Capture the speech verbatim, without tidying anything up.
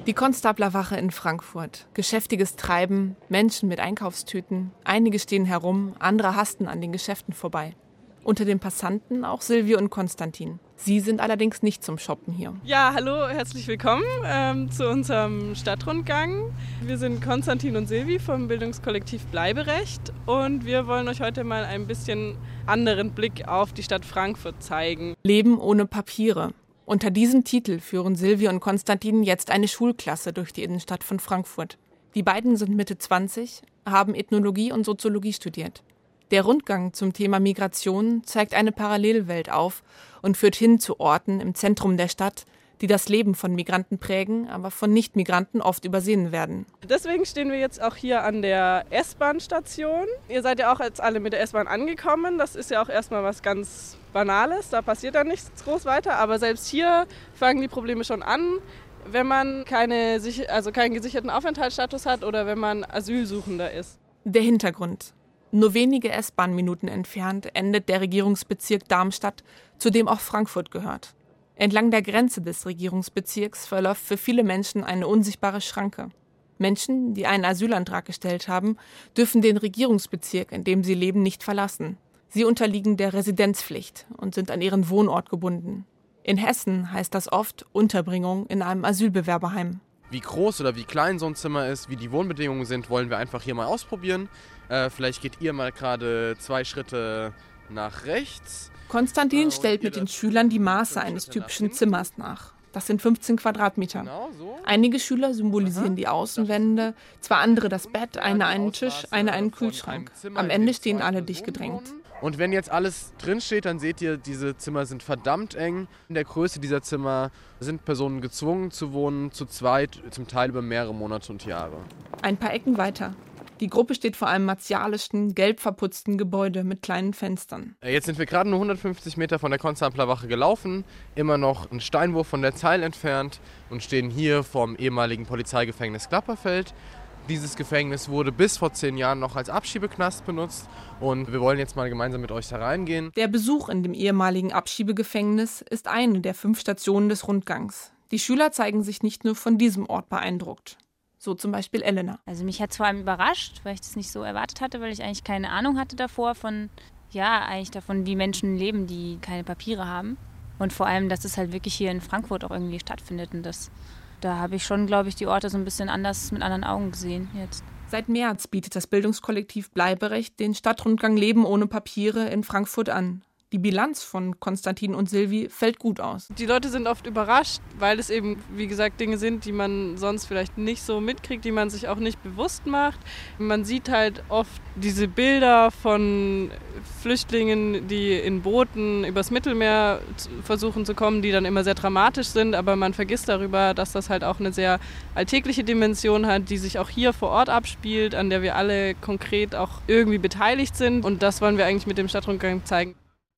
Die Konstablerwache in Frankfurt. Geschäftiges Treiben, Menschen mit Einkaufstüten. Einige stehen herum, andere hasten an den Geschäften vorbei. Unter den Passanten auch Silvio und Konstantin. Sie sind allerdings nicht zum Shoppen hier. Ja, hallo, herzlich willkommen ähm, zu unserem Stadtrundgang. Wir sind Konstantin und Silvi vom Bildungskollektiv Bleiberecht und wir wollen euch heute mal ein bisschen anderen Blick auf die Stadt Frankfurt zeigen. Leben ohne Papiere. Unter diesem Titel führen Silvio und Konstantin jetzt eine Schulklasse durch die Innenstadt von Frankfurt. Die beiden sind Mitte zwanzig, haben Ethnologie und Soziologie studiert. Der Rundgang zum Thema Migration zeigt eine Parallelwelt auf und führt hin zu Orten im Zentrum der Stadt, die das Leben von Migranten prägen, aber von Nicht-Migranten oft übersehen werden. Deswegen stehen wir jetzt auch hier an der S-Bahn-Station. Ihr seid ja auch jetzt alle mit der S-Bahn angekommen. Das ist ja auch erstmal was ganz Banales, da passiert dann nichts groß weiter. Aber selbst hier fangen die Probleme schon an, wenn man keine, also keinen gesicherten Aufenthaltsstatus hat oder wenn man Asylsuchender ist. Der Hintergrund. Nur wenige S-Bahn-Minuten entfernt endet der Regierungsbezirk Darmstadt, zu dem auch Frankfurt gehört. Entlang der Grenze des Regierungsbezirks verläuft für viele Menschen eine unsichtbare Schranke. Menschen, die einen Asylantrag gestellt haben, dürfen den Regierungsbezirk, in dem sie leben, nicht verlassen. Sie unterliegen der Residenzpflicht und sind an ihren Wohnort gebunden. In Hessen heißt das oft Unterbringung in einem Asylbewerberheim. Wie groß oder wie klein so ein Zimmer ist, wie die Wohnbedingungen sind, wollen wir einfach hier mal ausprobieren. Äh, vielleicht geht ihr mal gerade zwei Schritte nach rechts. Konstantin stellt mit den Schülern die Maße eines typischen Zimmers nach. Das sind fünfzehn Quadratmeter. Einige Schüler symbolisieren die Außenwände, zwei andere das Bett, eine einen Tisch, eine einen Kühlschrank. Am Ende stehen alle dicht gedrängt. Und wenn jetzt alles drinsteht, dann seht ihr, diese Zimmer sind verdammt eng. In der Größe dieser Zimmer sind Personen gezwungen zu wohnen, zu zweit, zum Teil über mehrere Monate und Jahre. Ein paar Ecken weiter. Die Gruppe steht vor einem martialischen, gelb verputzten Gebäude mit kleinen Fenstern. Jetzt sind wir gerade nur hundertfünfzig Meter von der Konstablerwache gelaufen, immer noch einen Steinwurf von der Zeil entfernt und stehen hier vom ehemaligen Polizeigefängnis Klapperfeld. Dieses Gefängnis wurde bis vor zehn Jahren noch als Abschiebeknast benutzt und wir wollen jetzt mal gemeinsam mit euch da reingehen. Der Besuch in dem ehemaligen Abschiebegefängnis ist eine der fünf Stationen des Rundgangs. Die Schüler zeigen sich nicht nur von diesem Ort beeindruckt. So zum Beispiel Elena. Also mich hat es vor allem überrascht, weil ich das nicht so erwartet hatte, weil ich eigentlich keine Ahnung hatte davor von, ja, eigentlich davon, wie Menschen leben, die keine Papiere haben. Und vor allem, dass es halt wirklich hier in Frankfurt auch irgendwie stattfindet. Und das, da habe ich schon, glaube ich, die Orte so ein bisschen anders mit anderen Augen gesehen jetzt. Seit März bietet das Bildungskollektiv Bleiberecht den Stadtrundgang Leben ohne Papiere in Frankfurt an. Die Bilanz von Konstantin und Silvi fällt gut aus. Die Leute sind oft überrascht, weil es eben, wie gesagt, Dinge sind, die man sonst vielleicht nicht so mitkriegt, die man sich auch nicht bewusst macht. Man sieht halt oft diese Bilder von Flüchtlingen, die in Booten übers Mittelmeer versuchen zu kommen, die dann immer sehr dramatisch sind, aber man vergisst darüber, dass das halt auch eine sehr alltägliche Dimension hat, die sich auch hier vor Ort abspielt, an der wir alle konkret auch irgendwie beteiligt sind und das wollen wir eigentlich mit dem Stadtrundgang zeigen.